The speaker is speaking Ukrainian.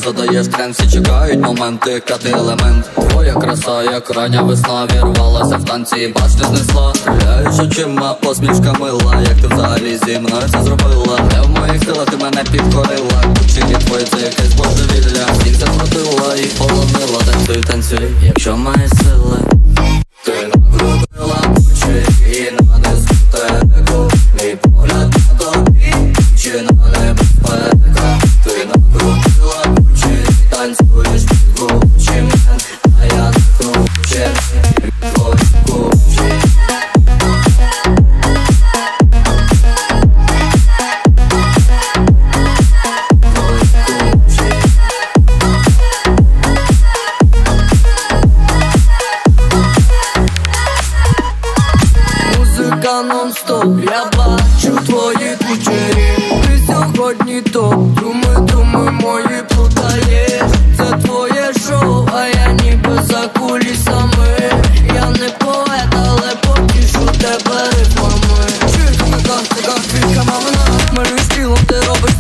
задаєш тренд, всі чекають моменти, кати елемент. Твоя краса, як рання весна, вірвалася в танці і башню знесла. Стріляєш очима, посмішка мила, як ти взагалі зі мною це зробила. Не в моїх силах ти мене підкорила, кучері твої це якесь божевілля. Всіх захватила і полонила, танцюй, танцюй, якщо маєш сили. Ти накрутила кучері на дискотеку, мій погляд на тобі, чи на небезпека. Ти накрутила кучері, танцюєш під Гуччі Мен, а я накручений від твоїх кучері. Музика нон-стоп, я бачу твої кучері. Ти сьогодні топ, думи мої плутаєш. Це твоє шоу, а я ніби за кулісами. Я не поет, але потішу тебе рифмами. Чуєш, така квітка мамина, малюєш тілом, ти робиш